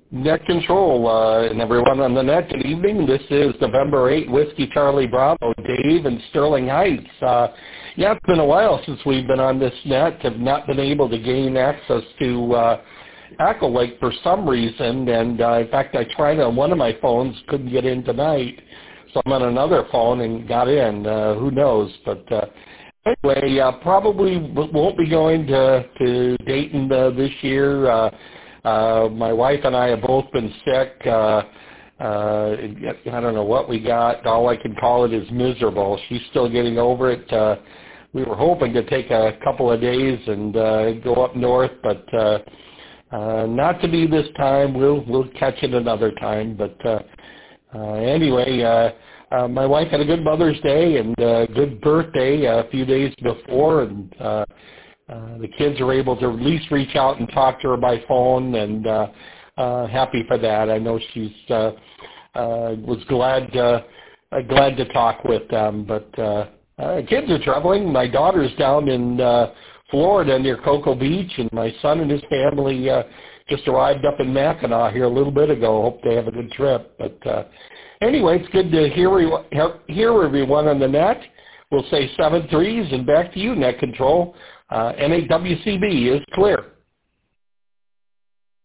Net Control, and everyone on the net, good evening. This is November 8, Whiskey Charlie Bravo, Dave in Sterling Heights. Yeah, it's been a while since we've been on this net. Have not been able to gain access to Echo Lake for some reason, and in fact I tried on one of my phones, couldn't get in tonight, so I'm on another phone and got in. Who knows? But anyway, probably won't be going to Dayton this year. My wife and I have both been sick. I don't know what we got. All I can call it is miserable. She's still getting over it. We were hoping to take a couple of days and go up north, but not to be this time. We'll catch it another time. But anyway, my wife had a good Mother's Day and a good birthday a few days before, and the kids are able to at least reach out and talk to her by phone, and happy for that. I know she's was glad to talk with them. But kids are traveling. My daughter's down in Florida near Cocoa Beach, and my son and his family just arrived up in Mackinac here a little bit ago. Hope they have a good trip. But anyway, it's good to hear everyone on the net. We'll say 7-3s, and back to you, Net Control. NAWCB is clear.